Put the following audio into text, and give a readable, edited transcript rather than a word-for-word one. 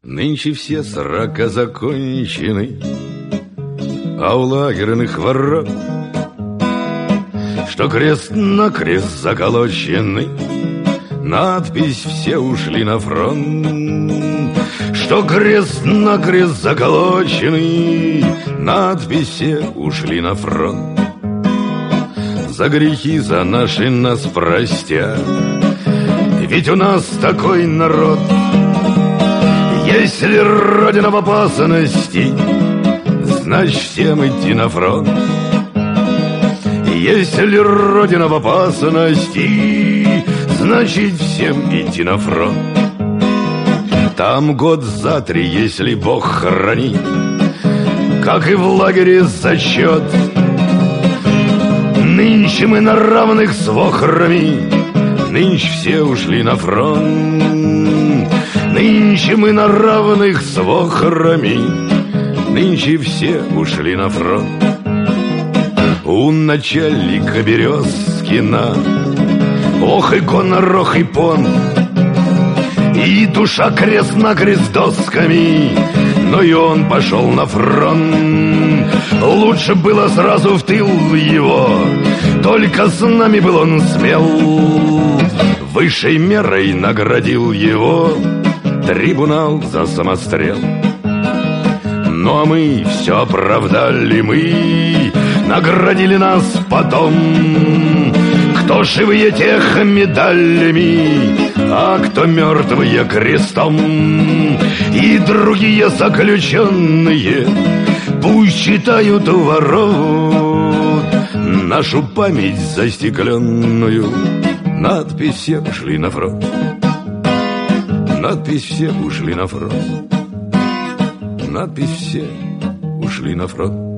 Нынче все срока закончены, а у лагерных ворот, что крест-накрест заколочены, надпись «Все ушли на фронт». Что крест-накрест заколочены, надпись «Все ушли на фронт». За грехи за наши нас простят, ведь у нас такой народ. Если Родина в опасности, значит всем идти на фронт. Если Родина в опасности, значит всем идти на фронт. Там год за 3, если Бог хранит, как и в лагере зачет. Нынче мы на равных с вохрами, нынче все ушли на фронт. Нынче мы на равных с вохрами, нынче все ушли на фронт. У начальника Березкина ох и гонор, ох и понт, и душа крест-накрест досками, но и он пошел на фронт. Лучше было сразу в тыл его, только с нами был он смел. Высшей мерой наградил его трибунал за самострел. Ну а мы все оправдали, мы наградили нас потом. Кто живые, тех медалями, а кто мертвые крестом. И другие заключенные пусть читают у ворот нашу память застекленную. Надпись «Все ушли на фронт». Надпись «Все ушли на фронт». Надпись «Все ушли на фронт».